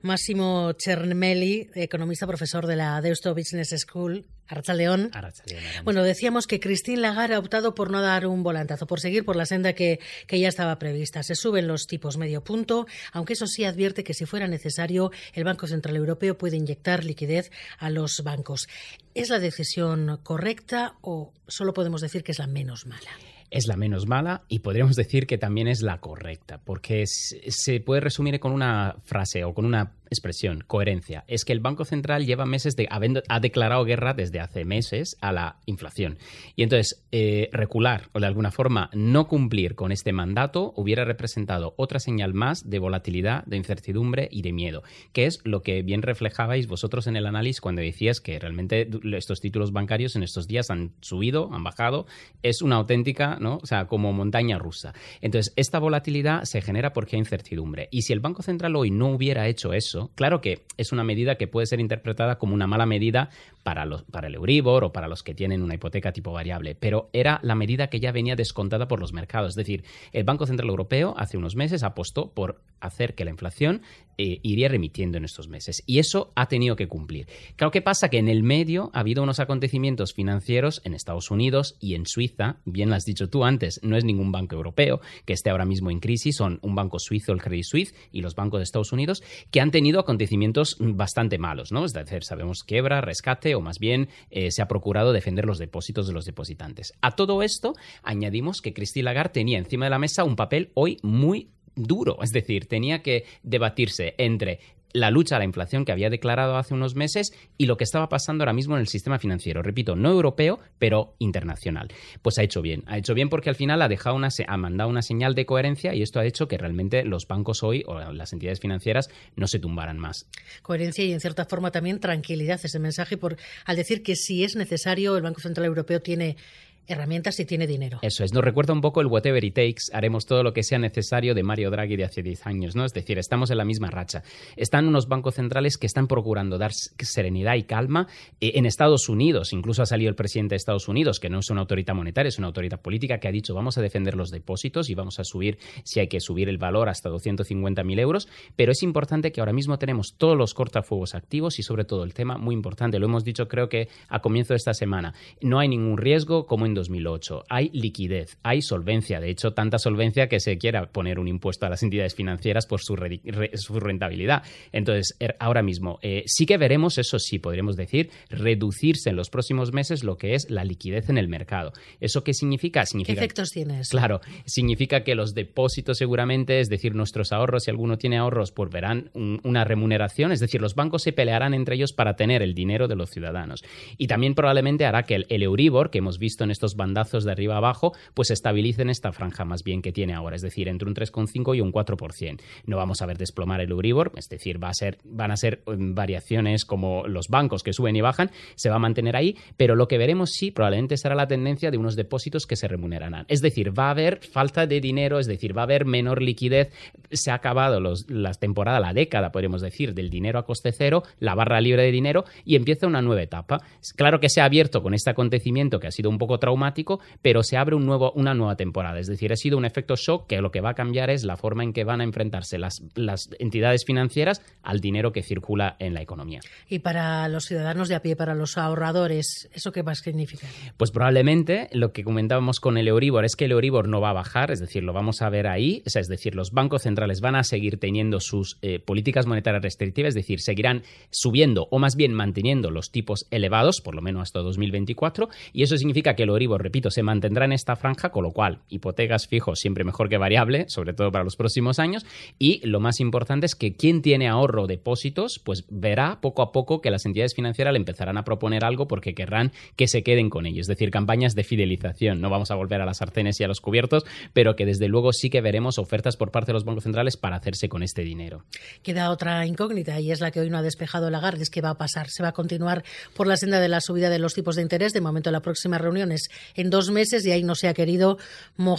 Máximo Chermelli, economista, profesor de la Deusto Business School. Arratsaldeon. Bueno, decíamos que Christine Lagarde ha optado por no dar un volantazo, por seguir por la senda que ya estaba prevista. Se suben los tipos medio punto, aunque eso sí advierte que si fuera necesario, el Banco Central Europeo puede inyectar liquidez a los bancos. ¿Es la decisión correcta o solo podemos decir que es la menos mala? Es la menos mala y podríamos decir que también es la correcta, porque se puede resumir con una frase o con una expresión, coherencia. Es que el Banco Central lleva meses ha declarado guerra desde hace meses a la inflación. Y entonces, recular o de alguna forma no cumplir con este mandato hubiera representado otra señal más de volatilidad, de incertidumbre y de miedo, que es lo que bien reflejabais vosotros en el análisis cuando decías que realmente estos títulos bancarios en estos días han subido, han bajado. Es una auténtica, ¿no? O sea, como montaña rusa. Entonces, esta volatilidad se genera porque hay incertidumbre. Y si el Banco Central hoy no hubiera hecho eso, claro que es una medida que puede ser interpretada como una mala medida para el Euribor o para los que tienen una hipoteca tipo variable, pero era la medida que ya venía descontada por los mercados. Es decir, el Banco Central Europeo hace unos meses apostó por hacer que la inflación iría remitiendo en estos meses. Y eso ha tenido que cumplir. Claro, ¿qué pasa? Que en el medio ha habido unos acontecimientos financieros en Estados Unidos y en Suiza. Bien lo has dicho tú antes, no es ningún banco europeo que esté ahora mismo en crisis, son un banco suizo, el Credit Suisse, y los bancos de Estados Unidos, que han tenido acontecimientos bastante malos, ¿no? Es decir, sabemos quiebra, rescate, o más bien se ha procurado defender los depósitos de los depositantes. A todo esto añadimos que Christine Lagarde tenía encima de la mesa un papel hoy muy duro, es decir, tenía que debatirse entre la lucha a la inflación que había declarado hace unos meses y lo que estaba pasando ahora mismo en el sistema financiero. Repito, no europeo, pero internacional. Pues ha hecho bien porque al final ha mandado una señal de coherencia y esto ha hecho que realmente los bancos hoy o las entidades financieras no se tumbaran más. Coherencia y en cierta forma también tranquilidad ese mensaje al decir que si es necesario el Banco Central Europeo tiene herramientas y tiene dinero. Eso es, nos recuerda un poco el whatever it takes, haremos todo lo que sea necesario de Mario Draghi de hace 10 años, ¿no? Es decir, estamos en la misma racha. Están unos bancos centrales que están procurando dar serenidad y calma. En Estados Unidos, incluso ha salido el presidente de Estados Unidos, que no es una autoridad monetaria, es una autoridad política, que ha dicho vamos a defender los depósitos y vamos a subir, si hay que subir el valor, hasta 250.000 euros. Pero es importante que ahora mismo tenemos todos los cortafuegos activos y sobre todo el tema muy importante, lo hemos dicho creo que a comienzo de esta semana, no hay ningún riesgo como en 2008. Hay liquidez, hay solvencia. De hecho, tanta solvencia que se quiera poner un impuesto a las entidades financieras por su rentabilidad. Entonces, ahora mismo, sí que veremos, eso sí, podríamos decir, reducirse en los próximos meses lo que es la liquidez en el mercado. ¿Eso qué significa? ¿Qué efectos tiene eso? Claro, significa que los depósitos seguramente, es decir, nuestros ahorros, si alguno tiene ahorros, pues verán una remuneración, es decir, los bancos se pelearán entre ellos para tener el dinero de los ciudadanos. Y también probablemente hará que el Euribor, que hemos visto en estos bandazos de arriba a abajo, pues se estabilice en esta franja más bien que tiene ahora, es decir, entre un 3,5 y un 4%. No vamos a ver desplomar el Euribor, es decir, van a ser variaciones como los bancos que suben y bajan, se va a mantener ahí, pero lo que veremos sí probablemente será la tendencia de unos depósitos que se remunerarán. Es decir, va a haber falta de dinero, es decir, va a haber menor liquidez, se ha acabado la temporada, la década, podríamos decir, del dinero a coste cero, la barra libre de dinero y empieza una nueva etapa. Claro que se ha abierto con este acontecimiento que ha sido un poco traumático, pero se abre una nueva temporada. Es decir, ha sido un efecto shock que lo que va a cambiar es la forma en que van a enfrentarse las entidades financieras al dinero que circula en la economía. Y para los ciudadanos de a pie, para los ahorradores, ¿eso qué va a significar? Pues probablemente lo que comentábamos con el Euribor es que el Euribor no va a bajar, es decir, lo vamos a ver ahí, es decir, los bancos centrales van a seguir teniendo sus políticas monetarias restrictivas, es decir, seguirán subiendo o más bien manteniendo los tipos elevados, por lo menos hasta 2024, y eso significa que el Euribor, repito, se mantendrá en esta franja, con lo cual hipotecas fijos siempre mejor que variable, sobre todo para los próximos años, y lo más importante es que quien tiene ahorro o depósitos, pues verá poco a poco que las entidades financieras le empezarán a proponer algo porque querrán que se queden con ellos, es decir, campañas de fidelización. No vamos a volver a las sartenes y a los cubiertos, pero que desde luego sí que veremos ofertas por parte de los bancos centrales para hacerse con este dinero. Queda otra incógnita y es la que hoy no ha despejado Lagarde, es qué va a pasar. ¿Se va a continuar por la senda de la subida de los tipos de interés? De momento la próxima reunión es en 2 meses y ahí no se ha querido mojar.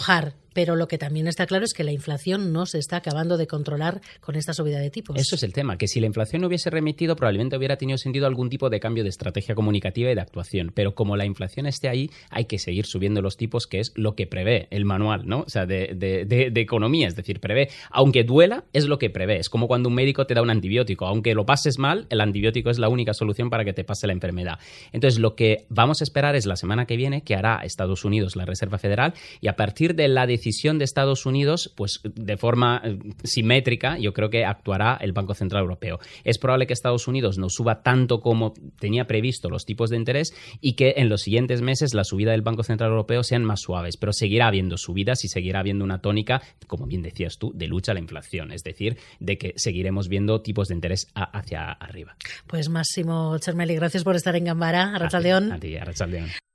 pero lo que también está claro es que la inflación no se está acabando de controlar con esta subida de tipos. Eso es el tema, que si la inflación no hubiese remitido, probablemente hubiera tenido sentido algún tipo de cambio de estrategia comunicativa y de actuación, pero como la inflación esté ahí, hay que seguir subiendo los tipos, que es lo que prevé el manual, ¿no? O sea, de economía, es decir, prevé, aunque duela, es lo que prevé. Es como cuando un médico te da un antibiótico, aunque lo pases mal, el antibiótico es la única solución para que te pase la enfermedad. Entonces, lo que vamos a esperar es la semana que viene, que hará Estados Unidos, la Reserva Federal, y a partir de la decisión de Estados Unidos, pues de forma simétrica, yo creo que actuará el Banco Central Europeo. Es probable que Estados Unidos no suba tanto como tenía previsto los tipos de interés y que en los siguientes meses la subida del Banco Central Europeo sean más suaves, pero seguirá habiendo subidas y seguirá habiendo una tónica, como bien decías tú, de lucha a la inflación, es decir, de que seguiremos viendo tipos de interés hacia arriba. Pues Máximo Chermelli, gracias por estar en Gambara. Arratsaldeon. A ti, Arratsaldeon.